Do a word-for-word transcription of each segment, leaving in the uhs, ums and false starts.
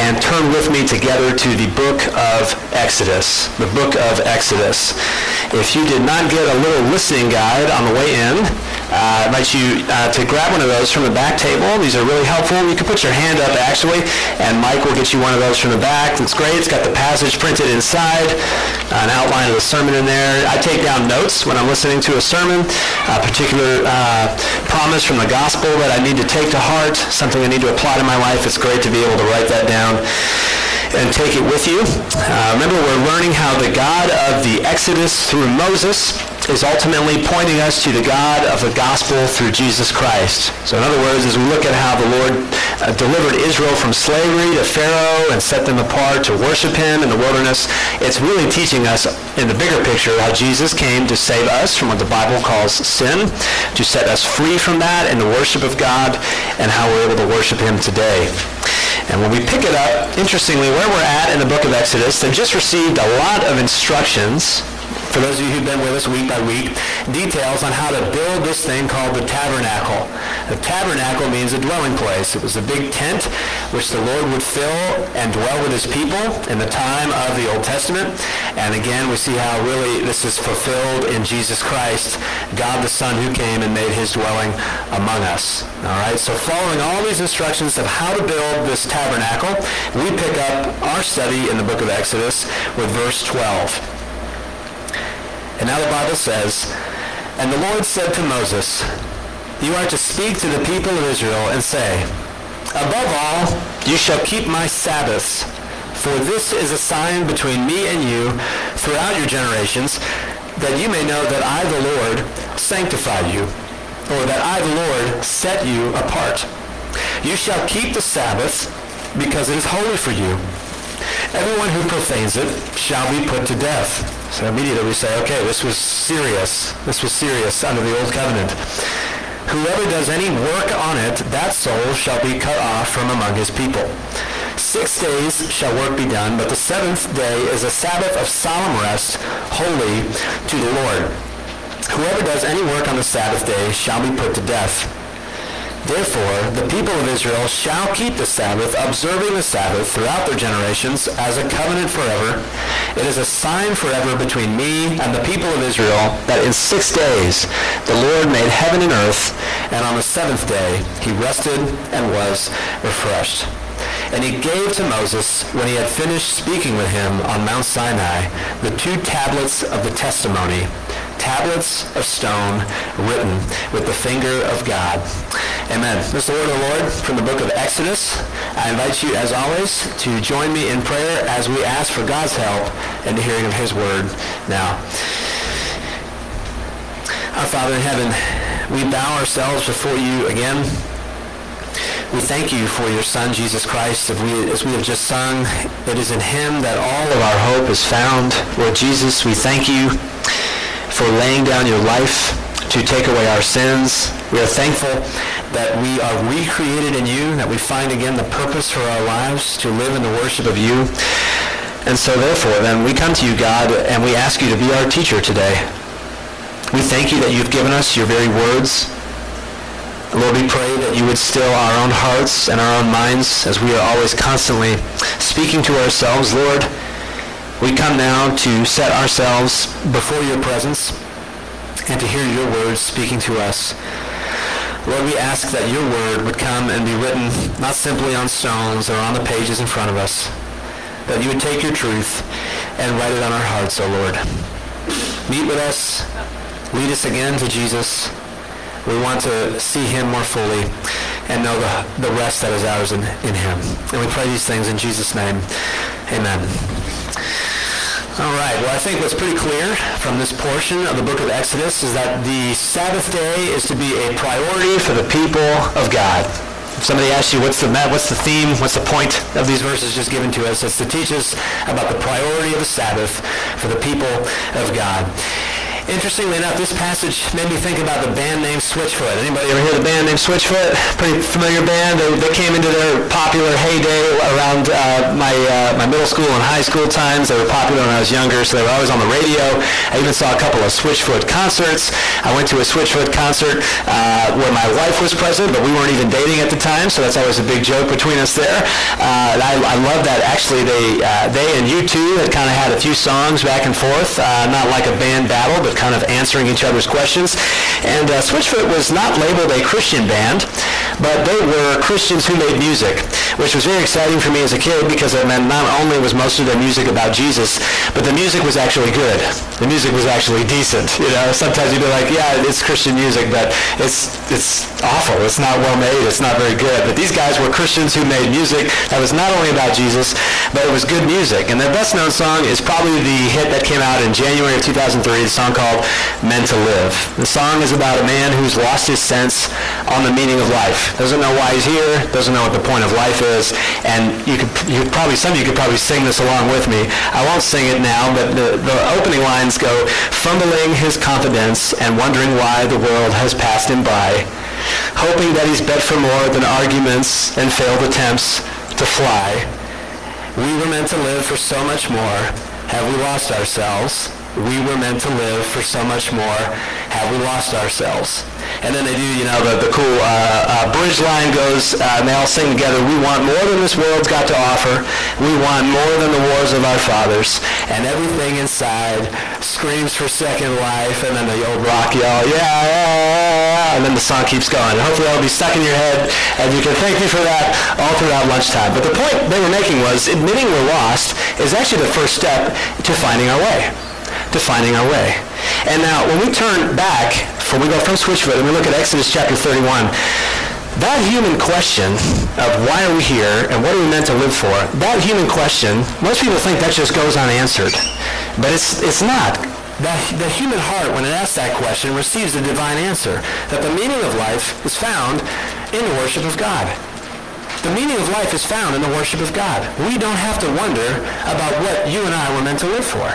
and turn with me together to the book of Exodus. The book of Exodus. If you did not get a little listening guide on the way in, uh, I invite you uh, to grab one of those from the back table. These are really helpful. You can put your hand up, actually, and Mike will get you one of those from the back. It's great. It's got the passage printed inside, an outline of the sermon in there. I take down notes when I'm listening to a sermon, a particular uh, promise from the gospel that I need to take to heart, something I need to apply to my life. It's great to be able to write that down and take it with you. Uh, remember, we're learning how the God of the Exodus through Moses is ultimately pointing us to the God of the gospel through Jesus Christ. So in other words, as we look at how the Lord uh, delivered Israel from slavery to Pharaoh and set them apart to worship him in the wilderness, it's really teaching us in the bigger picture how Jesus came to save us from what the Bible calls sin, to set us free from that in the worship of God, and how we're able to worship him today. And when we pick it up, interestingly, where we're at in the book of Exodus, they've just received a lot of instructions, for those of you who've been with us week by week, details on how to build this thing called the tabernacle. The tabernacle means a dwelling place. It was a big tent which the Lord would fill and dwell with his people in the time of the Old Testament. And again, we see how really this is fulfilled in Jesus Christ, God the Son who came and made his dwelling among us. All right, so following all these instructions of how to build this tabernacle, we pick up our study in the book of Exodus with verse twelve. And now the Bible says, "And the Lord said to Moses, you are to speak to the people of Israel and say, above all, you shall keep my Sabbaths, for this is a sign between me and you throughout your generations, that you may know that I, the Lord, sanctify you, or that I, the Lord, set you apart. You shall keep the Sabbath, because it is holy for you. Everyone who profanes it shall be put to death." So immediately we say, okay, this was serious. This was serious under the Old Covenant. "Whoever does any work on it, that soul shall be cut off from among his people. Six days shall work be done, but the seventh day is a Sabbath of solemn rest, holy to the Lord. Whoever does any work on the Sabbath day shall be put to death. Therefore, the people of Israel shall keep the Sabbath, observing the Sabbath throughout their generations as a covenant forever. It is a sign forever between me and the people of Israel, that in six days the Lord made heaven and earth, and on the seventh day he rested and was refreshed. And he gave to Moses, when he had finished speaking with him on Mount Sinai, the two tablets of the testimony, tablets of stone written with the finger of God." Amen. This is the word of the Lord from the book of Exodus. I invite you, as always, to join me in prayer as we ask for God's help in the hearing of his word now. Our Father in heaven, we bow ourselves before you again. We thank you for your Son, Jesus Christ. As we, as we have just sung, it is in him that all of our hope is found. Lord Jesus, we thank you for laying down your life to take away our sins. We are thankful that we are recreated in you, that we find again the purpose for our lives to live in the worship of you. And so therefore, then, we come to you, God, and we ask you to be our teacher today. We thank you that you've given us your very words. Lord, we pray that you would still our own hearts and our own minds as we are always constantly speaking to ourselves. Lord, we come now to set ourselves before your presence and to hear your words speaking to us. Lord, we ask that your word would come and be written not simply on stones or on the pages in front of us, that you would take your truth and write it on our hearts, O Lord. Meet with us. Lead us again to Jesus. We want to see him more fully and know the, the rest that is ours in, in him. And we pray these things in Jesus' name. Amen. All right, well, I think what's pretty clear from this portion of the book of Exodus is that the Sabbath day is to be a priority for the people of God. If somebody asks you, what's the what's the theme, what's the point of these verses just given to us, it's to teach us about the priority of the Sabbath for the people of God. Interestingly enough, this passage made me think about the band named Switchfoot. Anybody ever hear the band named Switchfoot? Pretty familiar band. They, they came into their popular heyday around uh, my uh, my middle school and high school times. They were popular when I was younger, so they were always on the radio. I even saw a couple of Switchfoot concerts. I went to a Switchfoot concert uh, where my wife was present, but we weren't even dating at the time, so that's always a big joke between us there. Uh, and I, I love that. Actually, they uh, they and U two had kind of had a few songs back and forth, uh, not like a band battle, but kind of answering each other's questions. And uh, Switchfoot was not labeled a Christian band, but they were Christians who made music, which was very exciting for me as a kid because it meant not only was most of their music about Jesus, but the music was actually good. The music was actually decent. You know, sometimes you'd be like, yeah, it's Christian music, but it's it's awful. It's not well made. It's not very good. But these guys were Christians who made music that was not only about Jesus, but it was good music. And their best known song is probably the hit that came out in January of two thousand three, the song called Meant to Live. The song is about a man who's lost his sense on the meaning of life. Doesn't know why he's here, doesn't know what the point of life is, and you could, you could probably, some of you could probably sing this along with me. I won't sing it now, but the, the opening lines go, fumbling his confidence and wondering why the world has passed him by, hoping that he's bet for more than arguments and failed attempts to fly. We were meant to live for so much more. Have we lost ourselves? We were meant to live for so much more. Have we lost ourselves? And then they do, you know, the, the cool uh, uh, bridge line goes, uh, and they all sing together, we want more than this world's got to offer. We want more than the wars of our fathers. And everything inside screams for second life, and then the old rock yell, yeah, yeah, yeah, and then the song keeps going. And hopefully that'll be stuck in your head, and you can thank me for that all throughout lunchtime. But the point they were making was admitting we're lost is actually the first step to finding our way. To finding our way. And now, when we turn back, when we go from Switchfoot and we look at Exodus chapter thirty-one, that human question of why are we here and what are we meant to live for, that human question, most people think that just goes unanswered. But it's it's not. The, the human heart, when it asks that question, receives the divine answer, that the meaning of life is found in the worship of God. The meaning of life is found in the worship of God. We don't have to wonder about what you and I were meant to live for.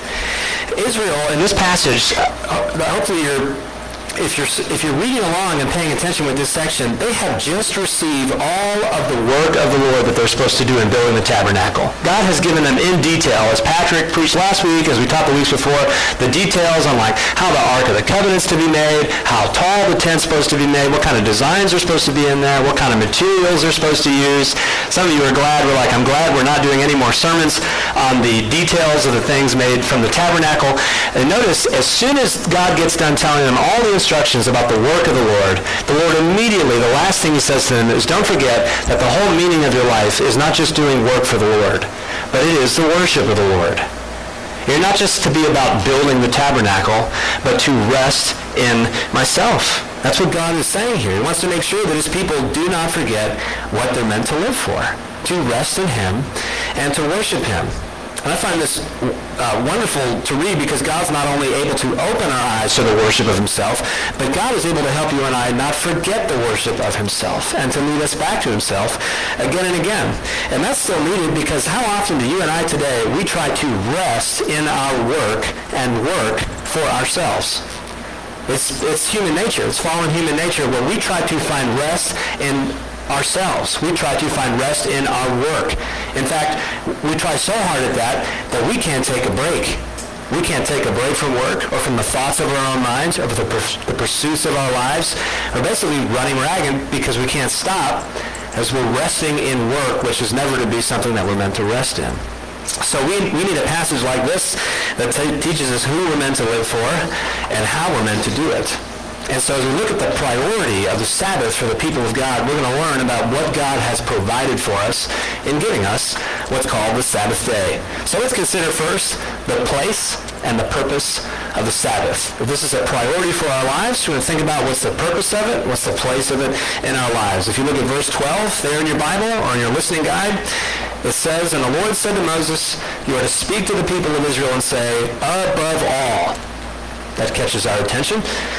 Israel, in this passage, uh, hopefully you're, if you're if you're reading along and paying attention with this section, they have just received all of the work of the Lord that they're supposed to do in building the tabernacle. God has given them in detail, as Patrick preached last week, as we taught the weeks before, the details on like how the Ark of the Covenant's to be made, how tall the tent's supposed to be made, what kind of designs are supposed to be in there, what kind of materials they're supposed to use. Some of you are glad, we're like, I'm glad we're not doing any more sermons on the details of the things made from the tabernacle. And notice, as soon as God gets done telling them all the instructions about the work of the Lord, the Lord immediately, the last thing he says to them is, don't forget that the whole meaning of your life is not just doing work for the Lord, but it is the worship of the Lord. You're not just to be about building the tabernacle, but to rest in myself. That's what God is saying here. He wants to make sure that his people do not forget what they're meant to live for, to rest in him and to worship him. And I find this uh, wonderful to read because God's not only able to open our eyes to the worship of himself, but God is able to help you and I not forget the worship of himself and to lead us back to himself again and again. And that's still needed because how often do you and I today, we try to rest in our work and work for ourselves? It's, it's human nature. It's fallen human nature where we try to find rest in ourselves. We try to find rest in our work. In fact, we try so hard at that that we can't take a break. We can't take a break from work or from the thoughts of our own minds or the, pers- the pursuits of our lives. We're basically running ragged because we can't stop as we're resting in work, which is never to be something that we're meant to rest in. So we, we need a passage like this that t- teaches us who we're meant to live for and how we're meant to do it. And so as we look at the priority of the Sabbath for the people of God, we're going to learn about what God has provided for us in giving us what's called the Sabbath day. So let's consider first the place and the purpose of the Sabbath. If this is a priority for our lives, we're going to think about what's the purpose of it, what's the place of it in our lives. If you look at verse twelve there in your Bible or in your listening guide, it says, "And the Lord said to Moses, you are to speak to the people of Israel and say, above all," that catches our attention,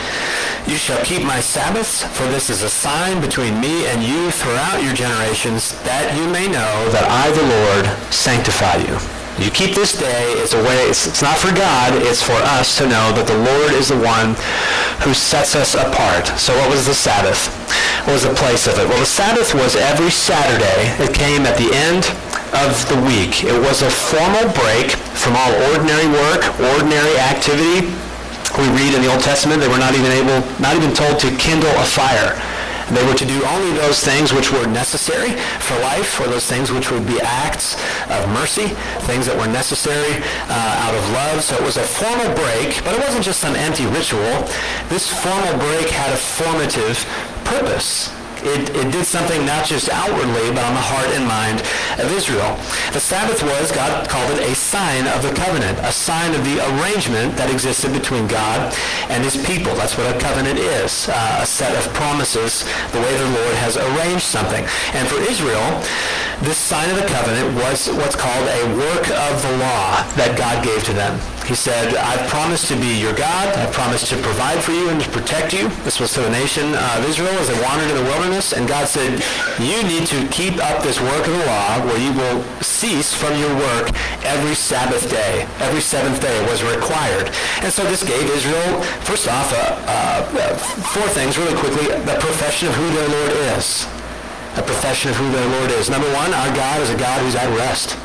"you shall keep my Sabbaths, for this is a sign between me and you throughout your generations, that you may know that I, the Lord, sanctify you." You keep this day, it's a way, it's, it's not for God, it's for us to know that the Lord is the one who sets us apart. So what was the Sabbath? What was the place of it? Well, the Sabbath was every Saturday. It came at the end of the week. It was a formal break from all ordinary work, ordinary activity. We read in the Old Testament they were not even able, not even told to kindle a fire. They were to do only those things which were necessary for life, or those things which would be acts of mercy, things that were necessary uh, out of love. So it was a formal break, but it wasn't just some empty ritual. This formal break had a formative purpose. It, it did something not just outwardly, but on the heart and mind of Israel. The Sabbath was, God called it, a sign of the covenant, a sign of the arrangement that existed between God and his people. That's what a covenant is, uh, a set of promises, the way the Lord has arranged something. And for Israel, this sign of the covenant was what's called a work of the law that God gave to them. He said, I've promised to be your God. I've promised to provide for you and to protect you. This was to the nation of Israel as they wandered in the wilderness. And God said, you need to keep up this work of the law where you will cease from your work every Sabbath day. Every seventh day was required. And so this gave Israel, first off, uh, uh, four things really quickly. The profession of who their Lord is. A profession of who their Lord is. Number one, our God is a God who's at rest.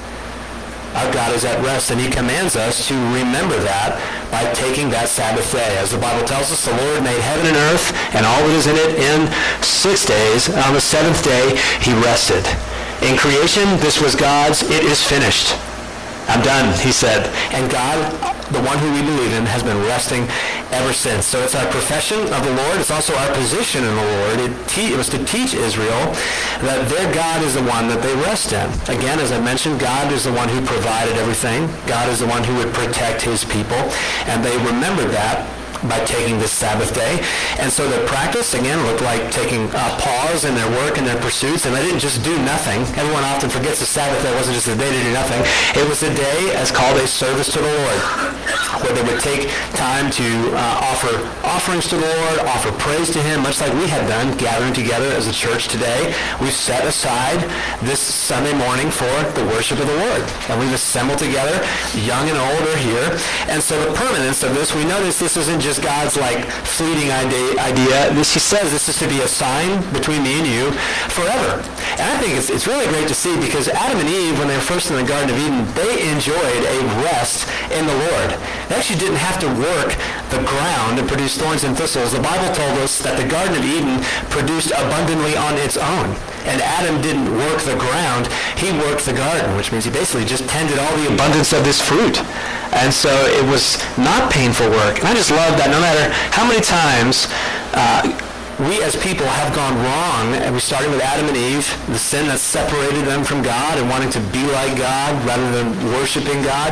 Our God is at rest, and he commands us to remember that by taking that Sabbath day. As the Bible tells us, the Lord made heaven and earth and all that is in it in six days. On the seventh day, he rested. In creation, this was God's, it is finished. I'm done, he said. And God, the one who we believe in, has been resting ever since. So it's our profession of the Lord. It's also our position in the Lord. It, te- it was to teach Israel that their God is the one that they rest in. Again, as I mentioned, God is the one who provided everything. God is the one who would protect his people. And they remembered that by taking this Sabbath day. And so their practice, again, looked like taking a pause in their work and their pursuits, and they didn't just do nothing. Everyone often forgets the Sabbath day wasn't just a day to do nothing. It was a day as called a service to the Lord, where they would take time to uh, offer offerings to the Lord, offer praise to him, much like we have done, gathering together as a church today. We've set aside this Sunday morning for the worship of the Lord, and we've assembled together, young and old are here. And so the permanence of this, we notice this isn't just God's like fleeting idea. This, he says this is to be a sign between me and you forever. And I think it's, it's really great to see, because Adam and Eve, when they were first in the Garden of Eden, they enjoyed a rest in the Lord. They actually didn't have to work the ground and produce thorns and thistles. The Bible told us that the Garden of Eden produced abundantly on its own. And Adam didn't work the ground, he worked the garden, which means he basically just tended all the abundance of this fruit. And so it was not painful work. And I just love that no matter how many times uh, we as people have gone wrong, and we started with Adam and Eve, the sin that separated them from God and wanting to be like God rather than worshiping God,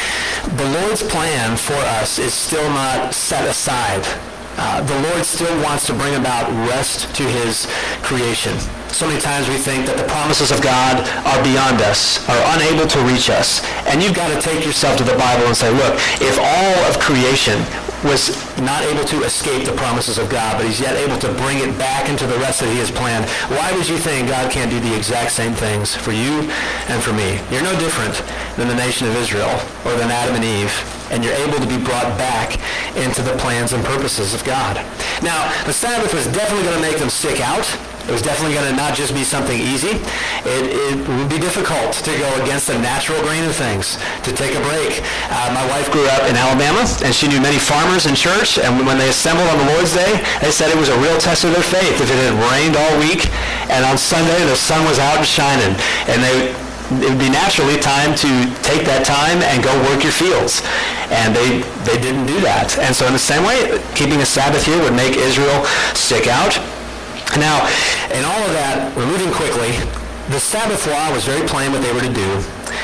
the Lord's plan for us is still not set aside. Uh, the Lord still wants to bring about rest to his creation. So many times we think that the promises of God are beyond us, are unable to reach us. And you've got to take yourself to the Bible and say, look, if all of creation was not able to escape the promises of God, but he's yet able to bring it back into the rest that he has planned, why would you think God can't do the exact same things for you and for me? You're no different than the nation of Israel or than Adam and Eve, and you're able to be brought back into the plans and purposes of God. Now, the Sabbath was definitely going to make them stick out. It was definitely going to not just be something easy. It, it would be difficult to go against the natural grain of things, to take a break. Uh, my wife grew up in Alabama, and she knew many farmers in church, and when they assembled on the Lord's Day, they said it was a real test of their faith. If it had rained all week, and on Sunday the sun was out and shining, and they it would be naturally time to take that time and go work your fields. And they, they didn't do that. And so in the same way, keeping a Sabbath here would make Israel stick out. Now, in all of that, we're moving quickly. The Sabbath law was very plain what they were to do.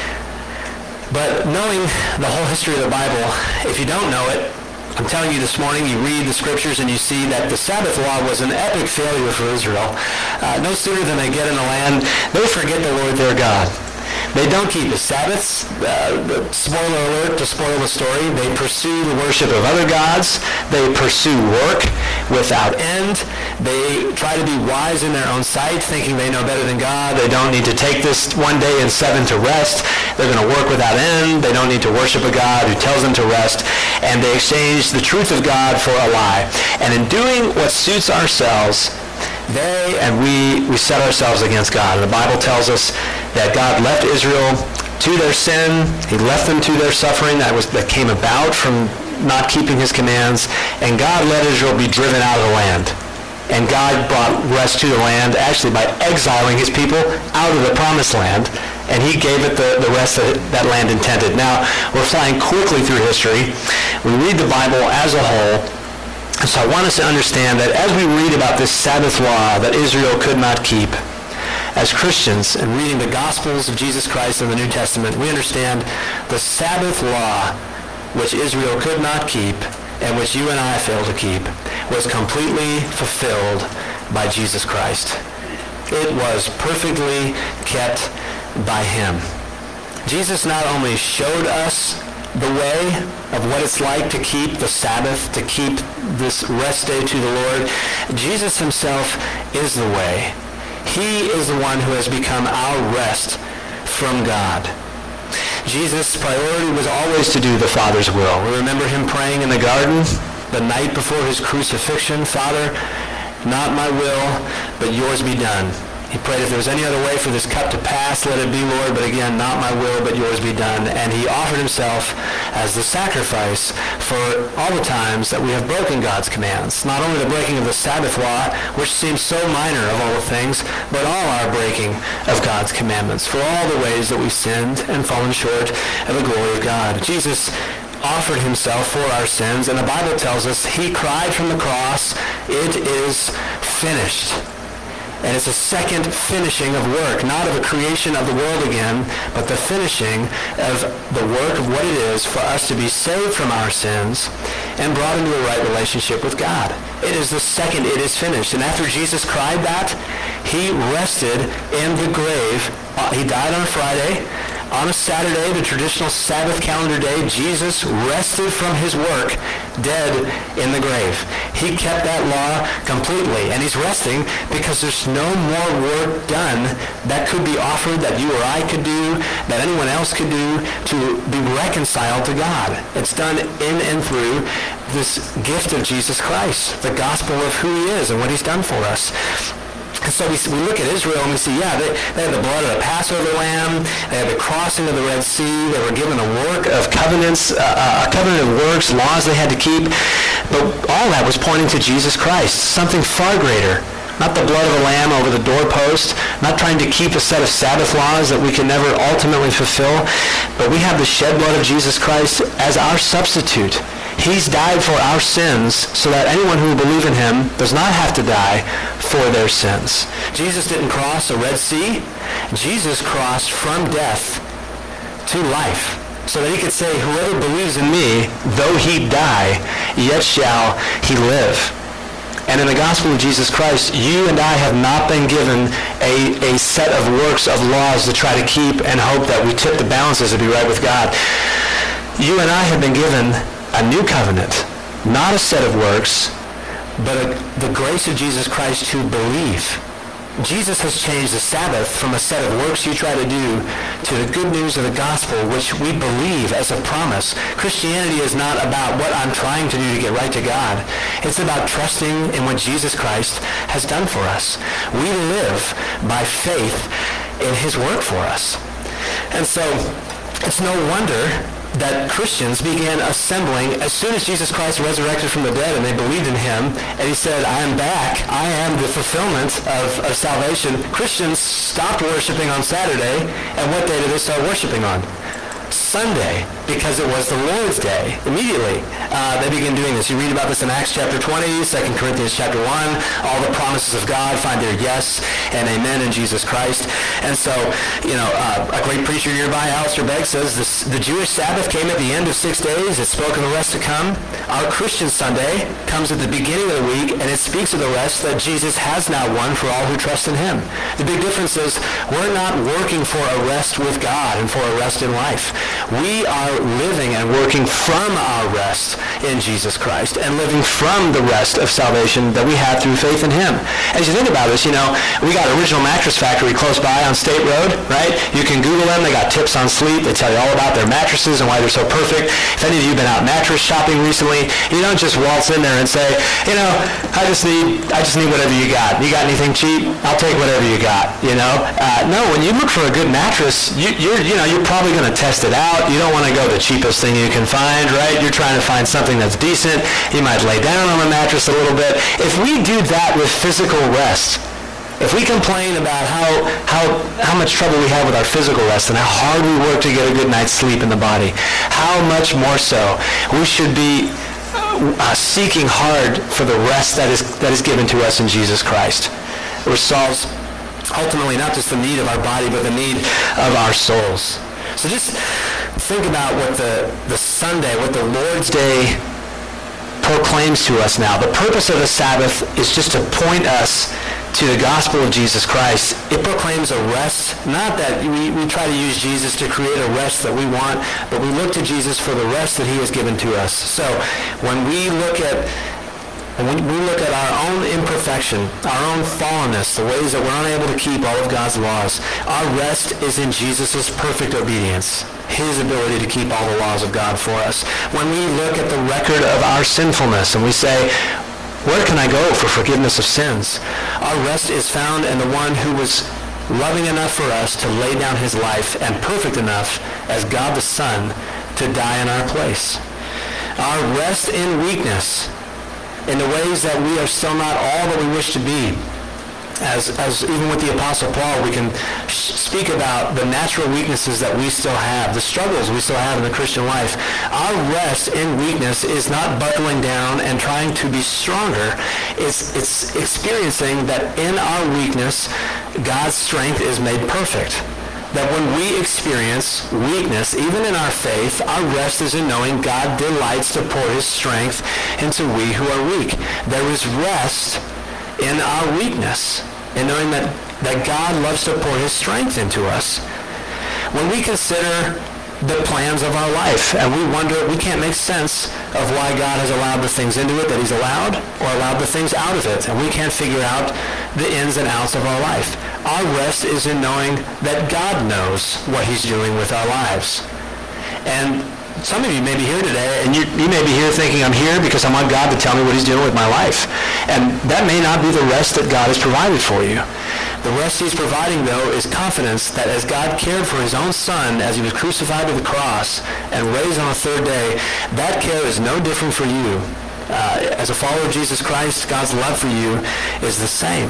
But knowing the whole history of the Bible, if you don't know it, I'm telling you this morning, you read the scriptures and you see that the Sabbath law was an epic failure for Israel. Uh, no sooner than they get in the land, they forget the Lord their God. They don't keep the Sabbaths. Uh, spoiler alert to spoil the story. They pursue the worship of other gods. They pursue work without end. They try to be wise in their own sight, thinking they know better than God. They don't need to take this one day and seven to rest. They're going to work without end. They don't need to worship a God who tells them to rest. And they exchange the truth of God for a lie. And in doing what suits ourselves, they and we, we set ourselves against God. And the Bible tells us that God left Israel to their sin. He left them to their suffering that was that came about from not keeping his commands. And God let Israel be driven out of the land. And God brought rest to the land actually by exiling his people out of the promised land. And he gave it the, the rest that that land intended. Now, we're flying quickly through history. We read the Bible as a whole. And so I want us to understand that as we read about this Sabbath law that Israel could not keep, as Christians and reading the Gospels of Jesus Christ in the New Testament, we understand the Sabbath law which Israel could not keep and which you and I fail to keep was completely fulfilled by Jesus Christ. It was perfectly kept by him. Jesus not only showed us the way of what it's like to keep the Sabbath, to keep this rest day to the Lord, Jesus himself is the way. He is the one who has become our rest from God. Jesus' priority was always to do the Father's will. We remember him praying in the garden the night before his crucifixion, Father, not my will, but yours be done. He prayed, if there's any other way for this cup to pass, let it be, Lord, but again, not my will, but yours be done. And he offered himself as the sacrifice for all the times that we have broken God's commands. Not only the breaking of the Sabbath law, which seems so minor of all the things, but all our breaking of God's commandments, for all the ways that we sinned and fallen short of the glory of God. Jesus offered himself for our sins, and the Bible tells us he cried from the cross, it is finished. And it's a second finishing of work, not of a creation of the world again, but the finishing of the work of what it is for us to be saved from our sins and brought into a right relationship with God. It is the second it is finished. And after Jesus cried that, he rested in the grave. He died on a Friday. On a Saturday, the traditional Sabbath calendar day, Jesus rested from his work, dead in the grave. He kept that law completely, and he's resting because there's no more work done that could be offered, that you or I could do, that anyone else could do to be reconciled to God. It's done in and through this gift of Jesus Christ, the gospel of who he is and what he's done for us. And so we, we look at Israel and we see, yeah, they, they had the blood of the Passover lamb, they had the crossing of the Red Sea, they were given a work of covenants, uh, a covenant of works, laws they had to keep, but all that was pointing to Jesus Christ, something far greater. Not the blood of a lamb over the doorpost, not trying to keep a set of Sabbath laws that we can never ultimately fulfill, but we have the shed blood of Jesus Christ as our substitute. He's died for our sins so that anyone who will believe in him does not have to die for their sins. Jesus didn't cross a Red Sea. Jesus crossed from death to life so that he could say, whoever believes in me, though he die, yet shall he live. And in the gospel of Jesus Christ, you and I have not been given a, a set of works, of laws to try to keep and hope that we tip the balances to be right with God. You and I have been given a new covenant, not a set of works, but a, the grace of Jesus Christ to believe. Jesus has changed the Sabbath from a set of works you try to do to the good news of the gospel, which we believe as a promise. Christianity is not about what I'm trying to do to get right to God. It's about trusting in what Jesus Christ has done for us. We live by faith in his work for us. And so it's no wonder that Christians began assembling as soon as Jesus Christ resurrected from the dead and they believed in him, and he said, I am back, I am the fulfillment of, of salvation. Christians stopped worshiping on Saturday, and what day did they start worshiping on? Sunday, because it was the Lord's Day. Immediately, uh, they begin doing this. You read about this in Acts chapter twenty, Second Corinthians chapter one. All the promises of God find their yes and amen in Jesus Christ. And so, you know, uh, a great preacher nearby, Alistair Begg, says this, the Jewish Sabbath came at the end of six days. It spoke of the rest to come. Our Christian Sunday comes at the beginning of the week, and it speaks of the rest that Jesus has now won for all who trust in him. The big difference is we're not working for a rest with God and for a rest in life. We are living and working from our rest in Jesus Christ and living from the rest of salvation that we have through faith in him. As you think about this, you know, we got Original Mattress Factory close by on State Road, right? You can Google them. They got tips on sleep. They tell you all about their mattresses and why they're so perfect. If any of you have been out mattress shopping recently, you don't just waltz in there and say, you know, I just need, I just need whatever you got. You got anything cheap? I'll take whatever you got, you know? Uh, no, when you look for a good mattress, you, you're, you know, you're probably going to test it out. You don't want to go the cheapest thing you can find, right? You're trying to find something that's decent. You might lay down on the mattress a little bit. If we do that with physical rest, if we complain about how, how, how much trouble we have with our physical rest and how hard we work to get a good night's sleep in the body, how much more so we should be uh, seeking hard for the rest that is, that is given to us in Jesus Christ, which solves ultimately not just the need of our body, but the need of our souls. So just think about what the, the Sunday, what the Lord's Day proclaims to us now. The purpose of the Sabbath is just to point us to the gospel of Jesus Christ. It proclaims a rest, not that we, we try to use Jesus to create a rest that we want, but we look to Jesus for the rest that he has given to us. So when we look at when we look at our own imperfection, our own fallenness, the ways that we're unable to keep all of God's laws, our rest is in Jesus' perfect obedience, his ability to keep all the laws of God for us. When we look at the record of our sinfulness and we say, where can I go for forgiveness of sins? Our rest is found in the one who was loving enough for us to lay down his life and perfect enough as God the Son to die in our place. Our rest in weakness, in the ways that we are still not all that we wish to be. As, as even with the Apostle Paul, we can sh- speak about the natural weaknesses that we still have, the struggles we still have in the Christian life. Our rest in weakness is not buckling down and trying to be stronger. It's, it's experiencing that in our weakness, God's strength is made perfect. That when we experience weakness, even in our faith, our rest is in knowing God delights to pour his strength into we who are weak. There is rest in our weakness, in knowing that, that God loves to pour his strength into us. When we consider the plans of our life and we wonder, we can't make sense of why God has allowed the things into it that he's allowed or allowed the things out of it, and we can't figure out the ins and outs of our life. Our rest is in knowing that God knows what he's doing with our lives. And some of you may be here today, and you, you may be here thinking, I'm here because I want God to tell me what he's doing with my life. And that may not be the rest that God has provided for you. The rest he's providing, though, is confidence that as God cared for his own Son as he was crucified to the cross and raised on the third day, that care is no different for you. Uh, as a follower of Jesus Christ, God's love for you is the same.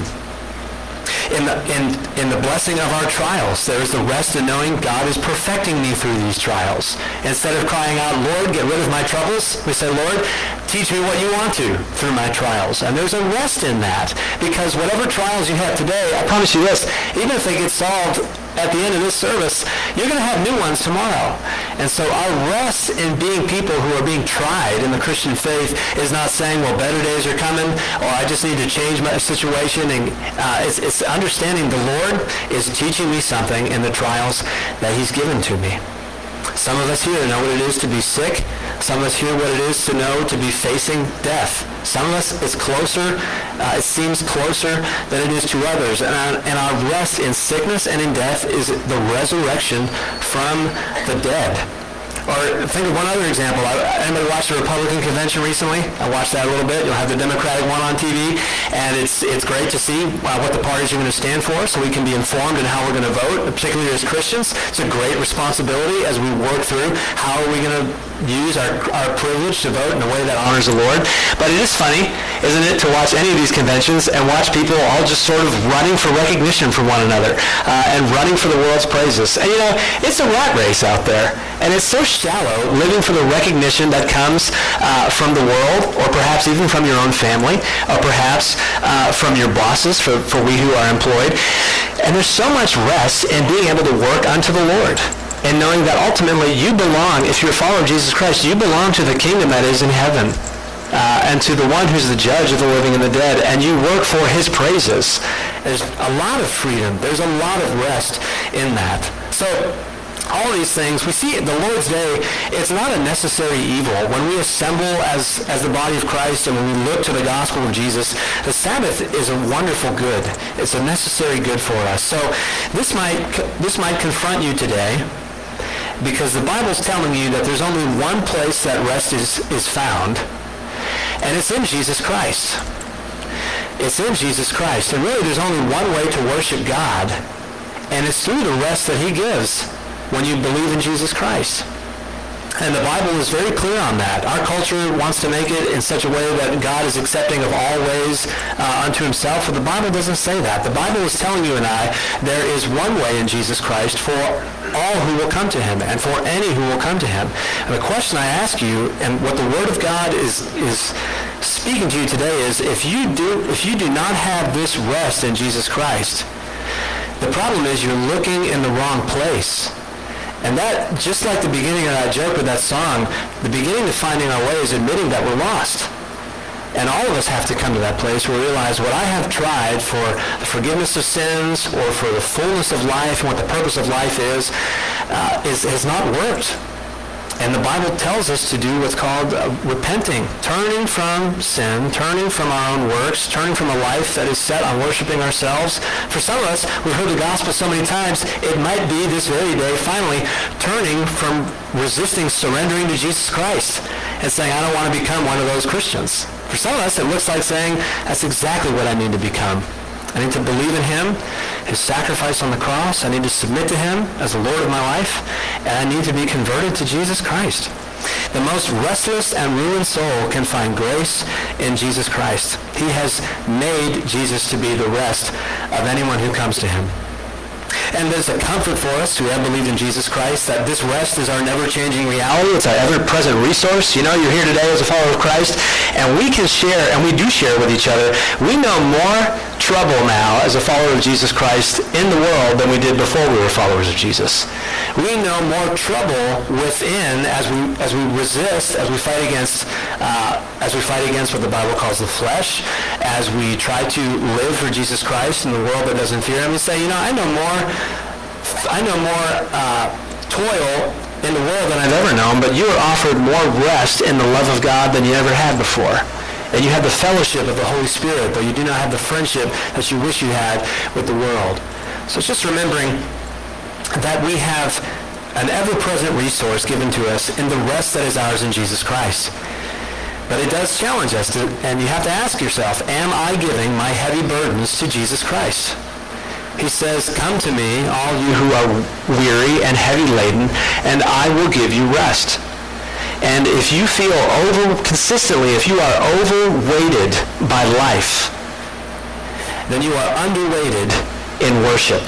In the, in, in the blessing of our trials, there is the rest in knowing God is perfecting me through these trials. Instead of crying out, Lord, get rid of my troubles, we say, Lord, teach me what you want to through my trials. And there's a rest in that, because whatever trials you have today, I promise you this, even if they get solved at the end of this service, you're going to have new ones tomorrow. And so our rest in being people who are being tried in the Christian faith is not saying, well, better days are coming, or I just need to change my situation. And uh, it's, it's understanding the Lord is teaching me something in the trials that he's given to me. Some of us here know what it is to be sick. Some of us hear what it is to know to be facing death. Some of us, it's closer, uh, it seems closer than it is to others. And our, and our rest in sickness and in death is the resurrection from the dead. Or think of one other example. Anybody watched the Republican convention recently? I watched that a little bit. You'll have the Democratic one on T V, and it's it's great to see uh, what the parties are going to stand for, so we can be informed in how we're going to vote, particularly as Christians. It's a great responsibility as we work through how are we going to use our, our privilege to vote in a way that honors the Lord. But it is funny, isn't it, to watch any of these conventions and watch people all just sort of running for recognition from one another uh, and running for the world's praises. And, you know, it's a rat race out there. And it's so shallow, living for the recognition that comes uh, from the world, or perhaps even from your own family, or perhaps uh, from your bosses, for, for we who are employed. And there's so much rest in being able to work unto the Lord, and knowing that ultimately you belong, if you're a follower of Jesus Christ, you belong to the kingdom that is in heaven, uh, and to the one who's the judge of the living and the dead, and you work for his praises. There's a lot of freedom. There's a lot of rest in that. So all these things, we see the Lord's Day, it's not a necessary evil. When we assemble as, as the body of Christ and when we look to the gospel of Jesus, the Sabbath is a wonderful good. It's a necessary good for us. So this might, this might confront you today, because the Bible's telling you that there's only one place that rest is, is found, and it's in Jesus Christ. It's in Jesus Christ. And really there's only one way to worship God, and it's through the rest that he gives when you believe in Jesus Christ. And the Bible is very clear on that. Our culture wants to make it in such a way that God is accepting of all ways uh, unto himself, but the Bible doesn't say that. The Bible is telling you and I there is one way in Jesus Christ for all who will come to him and for any who will come to him. And the question I ask you, and what the Word of God is is speaking to you today, is if you do if you do not have this rest in Jesus Christ, the problem is you're looking in the wrong place. And that, just like the beginning of that joke with that song, the beginning of finding our way is admitting that we're lost. And all of us have to come to that place where we realize what I have tried for the forgiveness of sins or for the fullness of life and what the purpose of life is, uh, is has not worked. And the Bible tells us to do what's called uh, repenting, turning from sin, turning from our own works, turning from a life that is set on worshiping ourselves. For some of us, we've heard the gospel so many times, it might be this very day, finally, turning from resisting, surrendering to Jesus Christ and saying, I don't want to become one of those Christians. For some of us, it looks like saying, that's exactly what I need to become. I need to believe in him, his sacrifice on the cross. I need to submit to him as the Lord of my life, and I need to be converted to Jesus Christ. The most restless and ruined soul can find grace in Jesus Christ. He has made Jesus to be the rest of anyone who comes to him. And there's a comfort for us who have believed in Jesus Christ that this rest is our never-changing reality. It's our ever-present resource. You know, you're here today as a follower of Christ, and we can share, and we do share with each other. We know more trouble now as a follower of Jesus Christ in the world than we did before we were followers of Jesus. We know more trouble within as we as we resist, as we fight against uh, as we fight against what the Bible calls the flesh, as we try to live for Jesus Christ in the world that doesn't fear him. We say, you know, I know more I know more uh, toil in the world than I've ever known, but you are offered more rest in the love of God than you ever had before. And you have the fellowship of the Holy Spirit, though you do not have the friendship that you wish you had with the world. So it's just remembering that we have an ever-present resource given to us in the rest that is ours in Jesus Christ. But it does challenge us, to, and you have to ask yourself, am I giving my heavy burdens to Jesus Christ? He says, come to me, all you who are weary and heavy laden, and I will give you rest. And if you feel over, consistently, if you are overweighted by life, then you are underweighted in worship.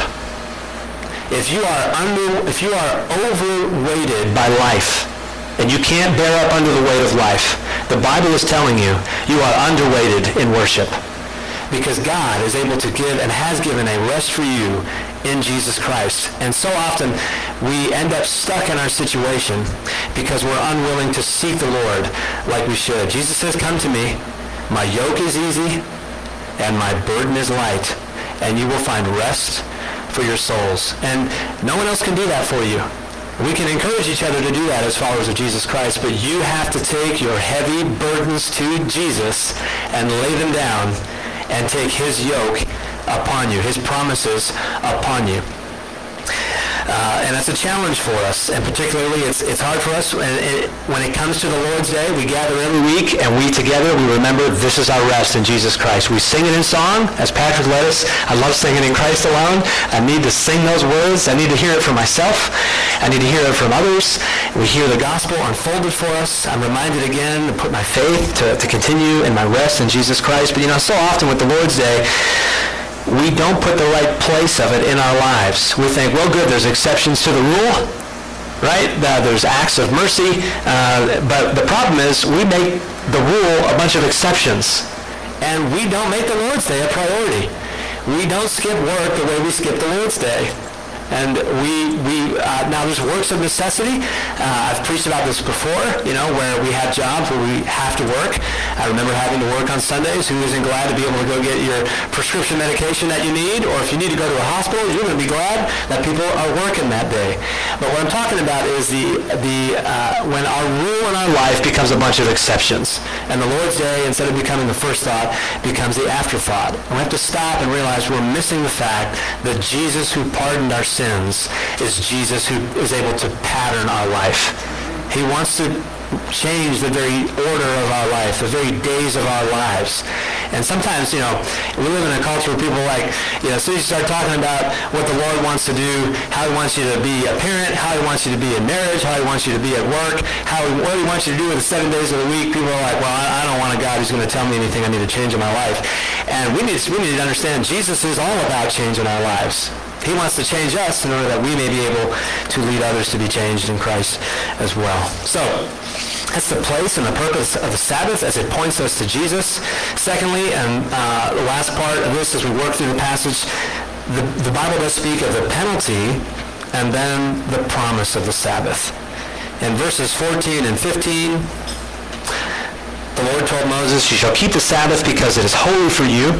If you are under, if you are overweighted by life, and you can't bear up under the weight of life, the Bible is telling you, you are underweighted in worship. Because God is able to give and has given a rest for you in Jesus Christ. And so often we end up stuck in our situation because we're unwilling to seek the Lord like we should. Jesus says, come to me. My yoke is easy and my burden is light, and you will find rest for your souls. And no one else can do that for you. We can encourage each other to do that as followers of Jesus Christ, but you have to take your heavy burdens to Jesus and lay them down and take his yoke upon you, his promises upon you. Uh, and that's a challenge for us, and particularly it's it's hard for us when it, when it comes to the Lord's Day. We gather every week, and we together, we remember this is our rest in Jesus Christ. We sing it in song, as Patrick led us. I love singing in Christ alone. I need to sing those words. I need to hear it for myself. I need to hear it from others. We hear the gospel unfolded for us. I'm reminded again to put my faith, to, to continue in my rest in Jesus Christ. But you know, so often with the Lord's Day, we don't put the right place of it in our lives. We think, well, good, there's exceptions to the rule, right? Uh, there's acts of mercy. Uh, but the problem is we make the rule a bunch of exceptions. And we don't make the Lord's Day a priority. We don't skip work the way we skip the Lord's Day. And we, we uh, now there's works of necessity. Uh, I've preached about this before, you know, where we have jobs where we have to work. I remember having to work on Sundays. Who isn't glad to be able to go get your prescription medication that you need? Or if you need to go to a hospital, you're going to be glad that people are working that day. But what I'm talking about is the, the uh, when our rule in our life becomes a bunch of exceptions. And the Lord's Day, instead of becoming the first thought, becomes the afterthought. And we have to stop and realize we're missing the fact that Jesus, who pardoned our sins, is Jesus who is able to pattern our life. He wants to change the very order of our life, the very days of our lives. And sometimes, you know, we live in a culture where people like, you know, as soon as you start talking about what the Lord wants to do, how he wants you to be a parent, how he wants you to be in marriage, how he wants you to be at work, how he, what he wants you to do with the seven days of the week, people are like, well, I, I don't want a God who's going to tell me anything I need to change in my life. And we need, we need to understand Jesus is all about changing our lives. He wants to change us in order that we may be able to lead others to be changed in Christ as well. So, that's the place and the purpose of the Sabbath as it points us to Jesus. Secondly, and uh, the last part of this as we work through the passage, the, the Bible does speak of the penalty and then the promise of the Sabbath. In verses fourteen and fifteen, the Lord told Moses, "You shall keep the Sabbath because it is holy for you."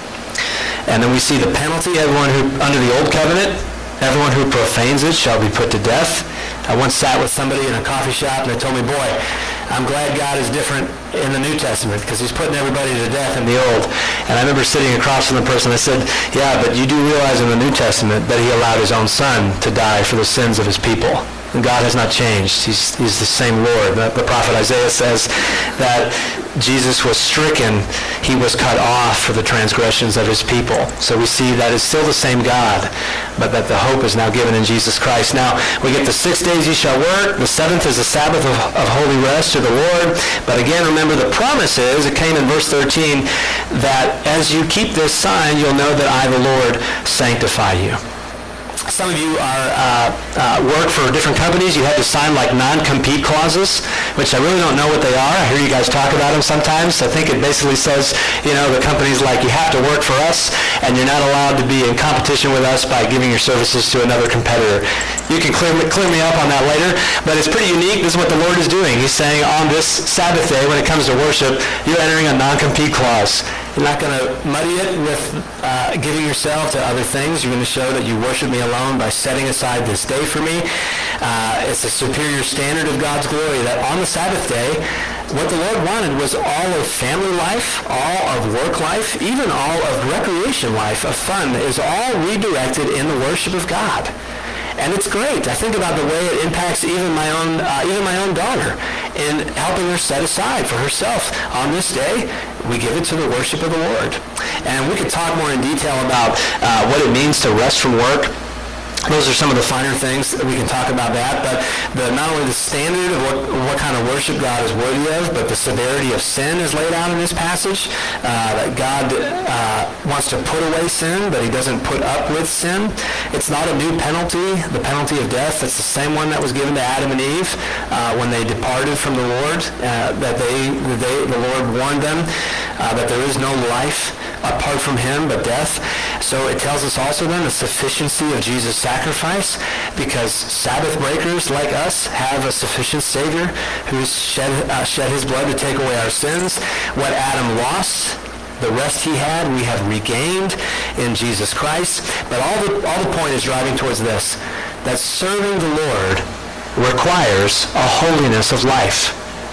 And then we see the penalty. Everyone who, under the old covenant, everyone who profanes it shall be put to death. I once sat with somebody in a coffee shop and they told me, boy, I'm glad God is different in the New Testament because he's putting everybody to death in the Old. And I remember sitting across from the person, I said, yeah, but you do realize in the New Testament that he allowed his own son to die for the sins of his people. And God has not changed. He's, he's the same Lord. The, the prophet Isaiah says that Jesus was stricken. He was cut off for the transgressions of his people. So we see that it's still the same God, but that the hope is now given in Jesus Christ. Now, we get the six days you shall work. The seventh is the Sabbath of, of holy rest to the Lord. But again, remember the promise is, it came in verse thirteen, that as you keep this sign, you'll know that I, the Lord, sanctify you. Some of you are uh, uh, work for different companies. You had to sign like non-compete clauses, which I really don't know what they are. I hear you guys talk about them sometimes. I think it basically says, you know, the company's like, you have to work for us, and you're not allowed to be in competition with us by giving your services to another competitor. You can clear me, clear me up on that later, but it's pretty unique. This is what the Lord is doing. He's saying on this Sabbath day, when it comes to worship, you're entering a non-compete clause. You're not going to muddy it with uh, giving yourself to other things. You're going to show that you worship me alone by setting aside this day for me. Uh, it's a superior standard of God's glory that on the Sabbath day, what the Lord wanted was all of family life, all of work life, even all of recreation life, of fun, is all redirected in the worship of God. And it's great. I think about the way it impacts even my own, uh, even my own daughter in helping her set aside for herself on this day. We give it to the worship of the Lord. And we could talk more in detail about uh, what it means to rest from work. Those are some of the finer things. We can talk about that, but the, not only the standard of what, what kind of worship God is worthy of, but the severity of sin is laid out in this passage. Uh, that God uh, wants to put away sin, but he doesn't put up with sin. It's not a new penalty, the penalty of death. It's the same one that was given to Adam and Eve uh, when they departed from the Lord, uh, that they, they, the Lord warned them uh, that there is no life apart from him but death. So it tells us also then the sufficiency of Jesus' sacrifice, because Sabbath breakers like us have a sufficient Savior who's shed, uh, shed his blood to take away our sins. What Adam lost, the rest he had, we have regained in Jesus Christ. But all the, all the point is driving towards this, that serving the Lord requires a holiness of life.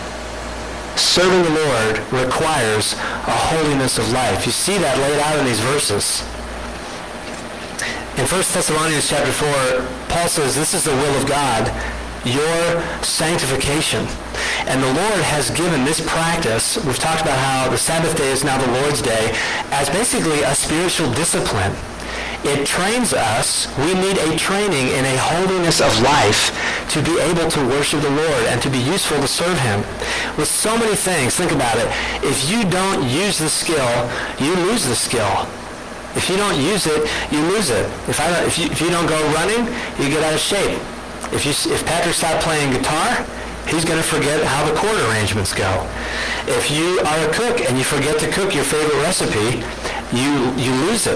Serving the Lord requires a holiness of life. You see that laid out in these verses. In First Thessalonians chapter four, Paul says, this is the will of God, your sanctification. And the Lord has given this practice, we've talked about how the Sabbath day is now the Lord's day, as basically a spiritual discipline. It trains us. We need a training in a holiness of life to be able to worship the Lord and to be useful to serve him. With so many things, think about it. If you don't use the skill, you lose the skill. If you don't use it, you lose it. If, I, if, you, if you don't go running, you get out of shape. If, you, if Patrick stopped playing guitar, he's going to forget how the chord arrangements go. If you are a cook and you forget to cook your favorite recipe, you, you lose it.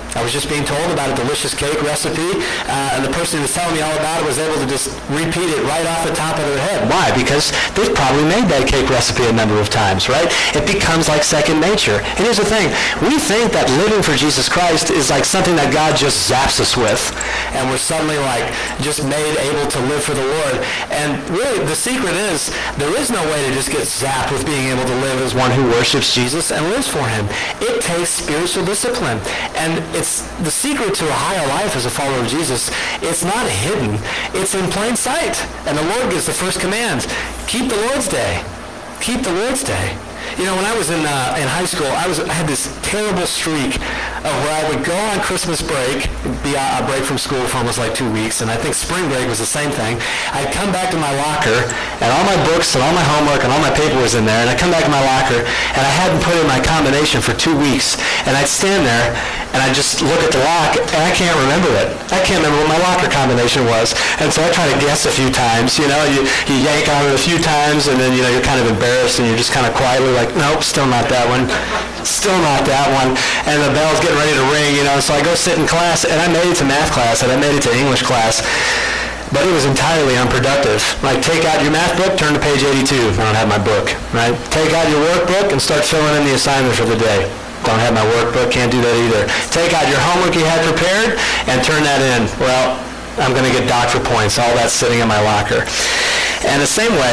I was just being told about a delicious cake recipe, uh, and the person who was telling me all about it was able to just repeat it right off the top of their head. Why? Because they've probably made that cake recipe a number of times, right? It becomes like second nature. And here's the thing. We think that living for Jesus Christ is like something that God just zaps us with, and we're suddenly like just made able to live for the Lord. And really, the secret is there is no way to just get zapped with being able to live as one who worships Jesus and lives for him. It takes spiritual discipline. And it's the secret to a higher life as a follower of Jesus. It's not hidden. It's in plain sight. And the Lord gives the first command, keep the Lord's Day. Keep the Lord's Day. You know, when I was in uh, in high school, I was I had this terrible streak of where I would go on Christmas break, be a break from school for almost like two weeks, and I think spring break was the same thing. I'd come back to my locker, and all my books and all my homework and all my paper was in there, and I'd come back to my locker, and I hadn't put in my combination for two weeks, and I'd stand there, and I'd just look at the lock, and I can't remember it. I can't remember what my locker combination was, and so I try to guess a few times, you know, you, you yank on it a few times, and then, you know, you're kind of embarrassed, and you're just kind of quietly like, nope, still not that one. Still not that one. And the bell's getting ready to ring, you know, so I go sit in class, and I made it to math class, and I made it to English class, but it was entirely unproductive. Like, take out your math book, turn to page eighty-two. I don't have my book, right? Take out your workbook and start filling in the assignment for the day. Don't have my workbook, can't do that either. Take out your homework you had prepared and turn that in. Well, I'm going to get docked for points. All that's sitting in my locker. And the same way,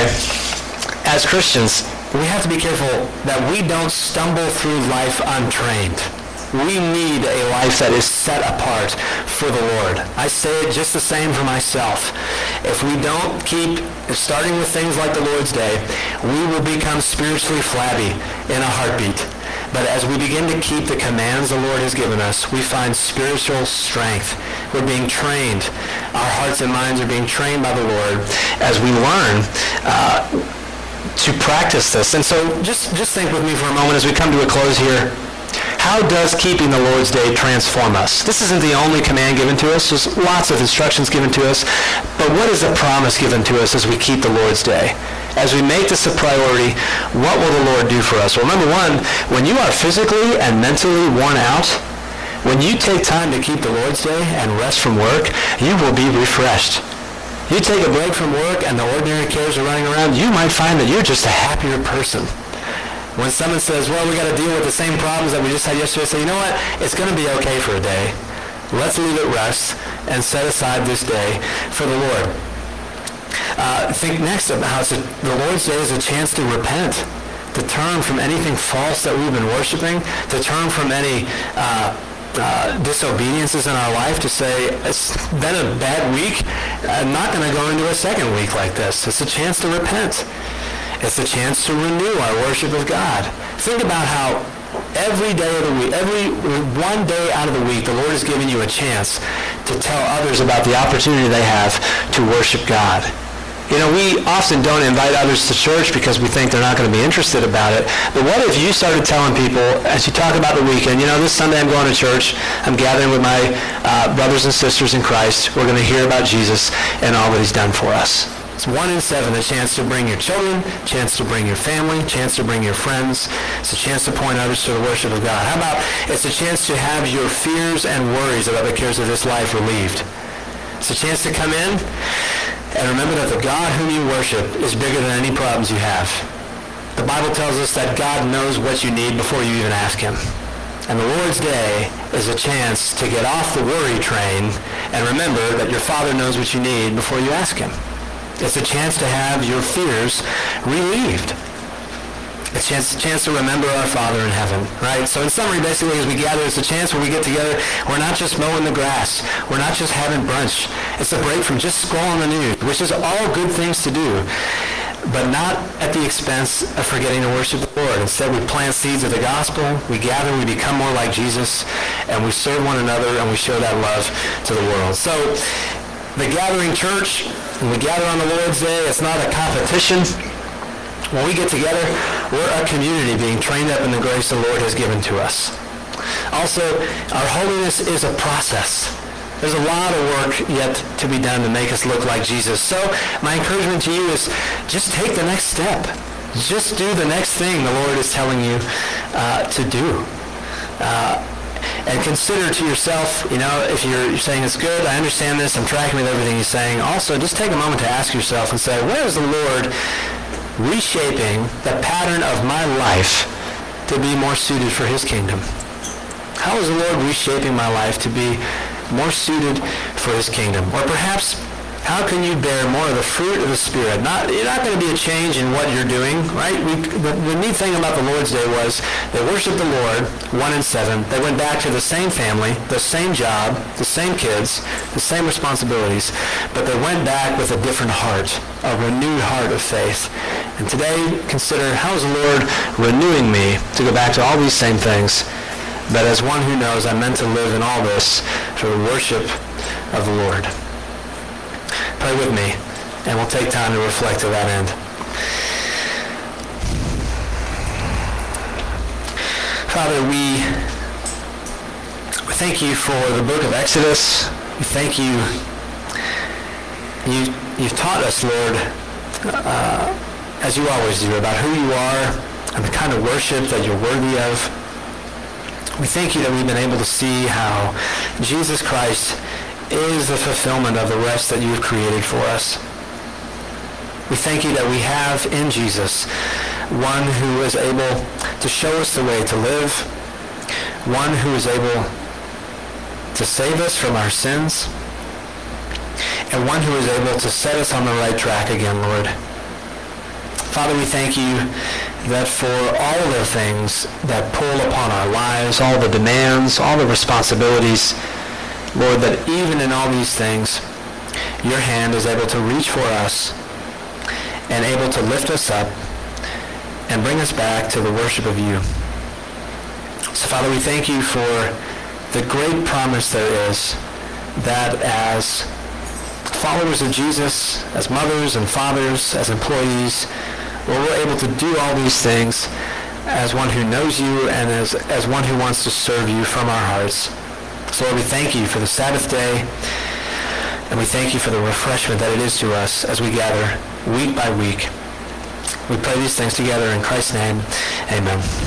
as Christians, we have to be careful that we don't stumble through life untrained. We need a life that is set apart for the Lord. I say it just the same for myself. If we don't keep starting with things like the Lord's Day, we will become spiritually flabby in a heartbeat. But as we begin to keep the commands the Lord has given us, we find spiritual strength. We're being trained. Our hearts and minds are being trained by the Lord as we learn uh, to practice this. And so just, just think with me for a moment as we come to a close here. How does keeping the Lord's Day transform us? This isn't the only command given to us. There's lots of instructions given to us. But what is the promise given to us as we keep the Lord's Day? As we make this a priority, what will the Lord do for us? Well, number one, when you are physically and mentally worn out, when you take time to keep the Lord's Day and rest from work, you will be refreshed. You take a break from work and the ordinary cares are running around, you might find that you're just a happier person. When someone says, well, we got to deal with the same problems that we just had yesterday, say, you know what, it's going to be okay for a day. Let's leave it rest and set aside this day for the Lord. Uh, think next about how it's a, the Lord's Day is a chance to repent, to turn from anything false that we've been worshiping, to turn from any uh, uh, disobediences in our life, to say, it's been a bad week, I'm not going to go into a second week like this. It's a chance to repent. It's a chance to renew our worship of God. Think about how every day of the week, every one day out of the week, the Lord has given you a chance to tell others about the opportunity they have to worship God. You know, we often don't invite others to church because we think they're not going to be interested about it. But what if you started telling people, as you talk about the weekend, you know, this Sunday I'm going to church, I'm gathering with my uh, brothers and sisters in Christ, we're going to hear about Jesus and all that he's done for us. It's one in seven, a chance to bring your children, a chance to bring your family, a chance to bring your friends. It's a chance to point others to the worship of God. How about it's a chance to have your fears and worries about the cares of this life relieved. It's a chance to come in and remember that the God whom you worship is bigger than any problems you have. The Bible tells us that God knows what you need before you even ask him. And the Lord's Day is a chance to get off the worry train and remember that your Father knows what you need before you ask him. It's a chance to have your fears relieved. It's a chance, chance to remember our Father in heaven, right? So in summary, basically, as we gather, it's a chance where we get together. We're not just mowing the grass. We're not just having brunch. It's a break from just scrolling the news, which is all good things to do, but not at the expense of forgetting to worship the Lord. Instead, we plant seeds of the gospel. We gather, we become more like Jesus, and we serve one another, and we show that love to the world. So the gathering church, when we gather on the Lord's Day, it's not a competition. When we get together, we're a community being trained up in the grace the Lord has given to us. Also, our holiness is a process. There's a lot of work yet to be done to make us look like Jesus. So my encouragement to you is just take the next step. Just do the next thing the Lord is telling you uh, to do. Uh, And consider to yourself, you know, if you're, you're saying it's good, I understand this, I'm tracking with everything he's saying. Also, just take a moment to ask yourself and say, where is the Lord reshaping the pattern of my life to be more suited for his kingdom? How is the Lord reshaping my life to be more suited for his kingdom? Or perhaps, how can you bear more of the fruit of the Spirit? Not, you're not going to be a change in what you're doing, right? We, the, the neat thing about the Lord's Day was they worshiped the Lord, one and seven. They went back to the same family, the same job, the same kids, the same responsibilities, but they went back with a different heart, a renewed heart of faith. And today, consider, how is the Lord renewing me to go back to all these same things, but as one who knows I'm meant to live in all this for the worship of the Lord. Pray with me, and we'll take time to reflect to that end. Father, we, we thank you for the book of Exodus. We thank you. you you've taught us, Lord, uh, as you always do, about who you are and the kind of worship that you're worthy of. We thank you that we've been able to see how Jesus Christ is the fulfillment of the rest that you've created for us. We thank you that we have in Jesus one who is able to show us the way to live, one who is able to save us from our sins, and one who is able to set us on the right track again, Lord. Father, we thank you that for all the things that pull upon our lives, all the demands, all the responsibilities, Lord, that even in all these things, your hand is able to reach for us and able to lift us up and bring us back to the worship of you. So, Father, we thank you for the great promise there is that as followers of Jesus, as mothers and fathers, as employees, Lord, we're able to do all these things as one who knows you and as, as one who wants to serve you from our hearts. So, Lord, we thank you for the Sabbath day, and we thank you for the refreshment that it is to us as we gather week by week. We pray these things together in Christ's name. Amen.